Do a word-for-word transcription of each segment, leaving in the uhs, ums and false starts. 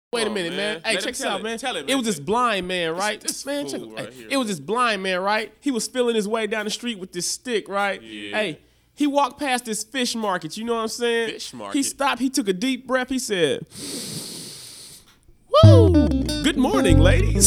Wait a minute, man. man. Hey, Let check this out, it, man. Tell it, man. It was this blind man, right? This, this man, check, right hey, here, it was man. this blind man, right? He was feeling his way down the street with this stick, right? Yeah. Hey, he walked past this fish market. You know what I'm saying? Fish market. He stopped. He took a deep breath. He said, "Woo! Good morning, ladies."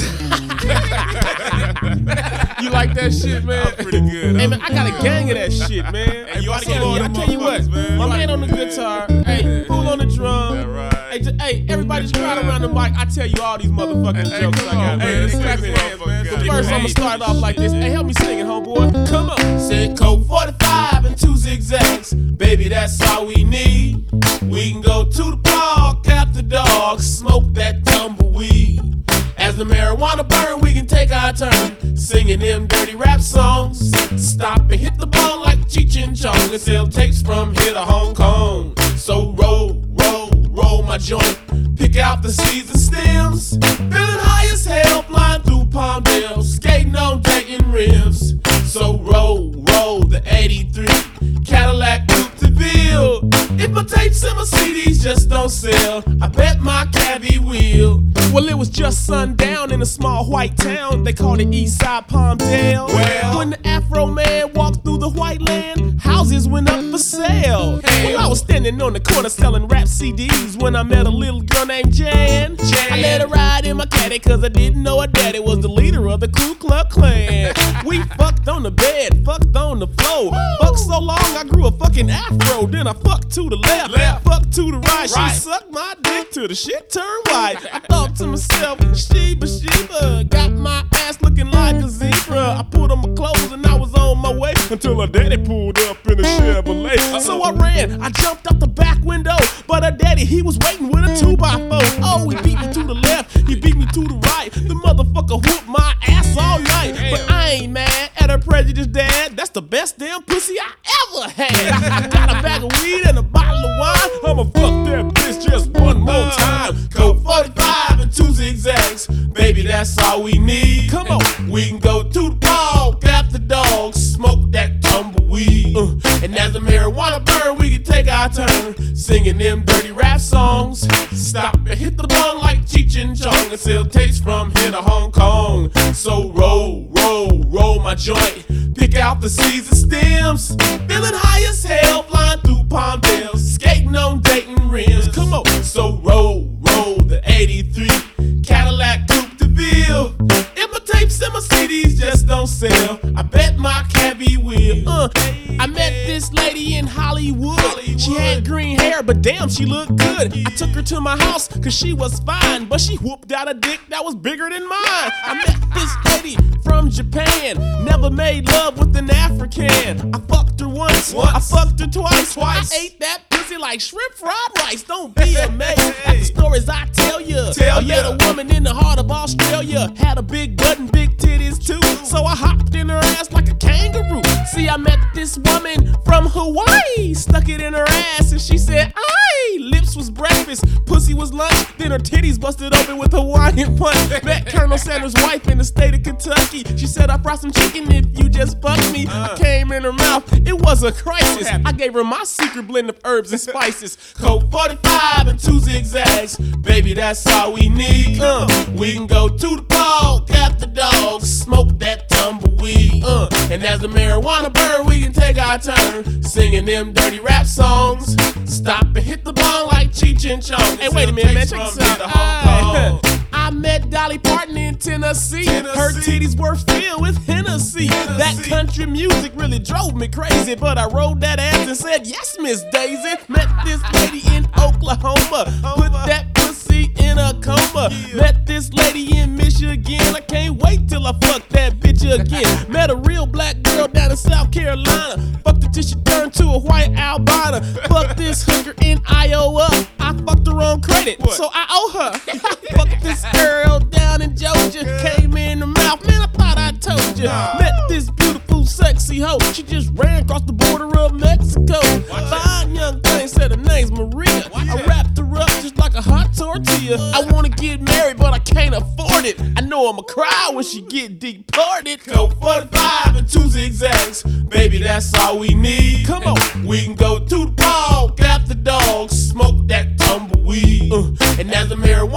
You like that shit, man? I'm pretty good. Hey, man, I got a gang of that shit, man. Hey, you I oughta tell get all you, I them tell you what, motherfuckers, man. my You man oughta- on the guitar, hey, fool on the drum. That right. Hey, just, hey, everybody just crowd around the mic. I tell you all these motherfucking Hey, jokes come I got, on, man. man. Just This clap nigga's your hands, motherfucker man. got But it. first, I'm gonna start off like this. Hey, help me sing it, homeboy. Come on. Said Coke forty-five and two zigzags. Baby, that's all we need. We can go to the park after dark, smoke that tumbleweed. As the marijuana burn, we can take our turn singing them dirty rap songs. Stop and hit the ball like Cheech and Chong and sell tapes from here to Hong Kong. So roll, roll, roll my joint. Pick out the seeds and stems. Feeling high as hell, flying through Palmdale, skating on Dayton rims. So roll, roll the eighty-three Cadillac Coupe de Ville. If my tapes and my C Ds just don't sell, I bet my cabbie will. Well, it was just sundown in a small white town. They called it East Side Palmdale. Well. When the Afro man walked through the white land, houses went up for sale. Hey. Well, I was standing on the corner selling rap C Ds when I met a little girl named Jan. Jan. I let her ride in my caddy cause I didn't know her daddy was the leader of the Ku Klux Klan. We fucked on the bed, fucked on the floor. Fucked so long I grew a fucking afro. Then I fucked to the left, Left. fucked to the right. Right. She sucked my dick till the shit turned white. I thought to myself, Sheba, Sheba, got my ass looking like a zebra. I put on my clothes and I was on my way until her daddy pulled up in a Chevrolet. So I ran, I jumped out the back window, but her daddy, he was waiting with a two by four. Oh, he beat me to the left, he beat me to the right. The motherfucker whooped my ass all night. But I ain't mad at her prejudiced dad. That's the best damn pussy I ever had. I got a bag of weed and a bottle of wine. I'ma fuck that bitch just one more time. Coke forty-five and two zigzags. Baby, that's all we need. Come on. We can go to the park after dog, smoke that tumbleweed. Uh, and as the marijuana burn, we can take our turn singing them dirty rap songs. Stop and hit the bong like Cheech and Chong and sell tapes from here to Hong Kong. So roll, roll, roll my joint. Pick out the seeds and stems. Feeling high as hell, flying through Palmdale, skating on Dayton rims. Come on. So roll, roll the eighty-three Cadillac Coupe de Ville. If my tapes and my C Ds just don't sell, I bet my cabbie will. Uh, I met this lady in Hollywood. She had green hair, but damn, she looked good. I took her to my house, cause she was fine, but she whooped out a dick that was bigger than mine. I met this lady from Japan, never made love with an African. I fucked her once, Once. I fucked her twice. Twice. I ate that pussy like shrimp fried rice. Don't be amazed at the stories I tell you. Tell I met ya. a woman in the heart of Australia, had a big butt and big titties too. So I hopped in her ass like a kangaroo. See, I met this woman from Hawaii, stuck it in her ass and she said, aye. Lips was breakfast, pussy was lunch, then her titties busted open with Hawaiian punch. Met Colonel Sanders' wife in the state of Kentucky. She said, I brought some chicken if you just fuck me. I came in her mouth, it was a crisis. I gave her my secret blend of herbs and spices. Coke forty-five and two zigzags. Baby, that's all we need. Uh, we can go to the park after dog, smoke that tumbleweed. Uh, and as the marijuana burn, we can take our turn singing them dirty rap songs. Stop and hit the bong like Cheech and Chong. Hey, wait a minute, man. Check From this here out. to Hong Kong. I, I met Dolly Parton in Tennessee. Tennessee. Her titties were filled with Hennessy. That Tennessee. country music really drove me crazy, but I rolled that ass and said, yes, Miss Daisy. Met this lady in Oklahoma. Put that pussy in a coma. Met this lady in Michigan. I can't wait till I fuck that bitch again. Met a real black girl down in South Carolina. Fucked her till she turned to a white albino. Fucked this hooker in Iowa. I fucked her on credit, so I owe her. Fucked this girl down in Georgia. Came in the mouth, man, I thought I told you. Met this beautiful, sexy hoe. She just ran across the border of Mexico. Fine young thing, said her name's Maria. I wrapped her up just like a hot tortilla. I wanna get married, but I can't afford it. I know I'ma cry when she get deported. Coke forty-five and two zigzags. Baby, that's all we need. Come on. We can go to the park after dog, smoke that tumbleweed. Uh, and as the marijuana burn,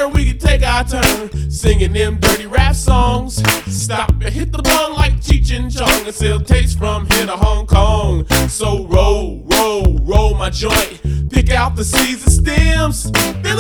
burn, we can take our turn singing them dirty rap songs. Stop and hit the bong like Cheech and Chong and sell tapes from here to Hong Kong. So roll, roll, roll my joint. Pick out the seeds and stems.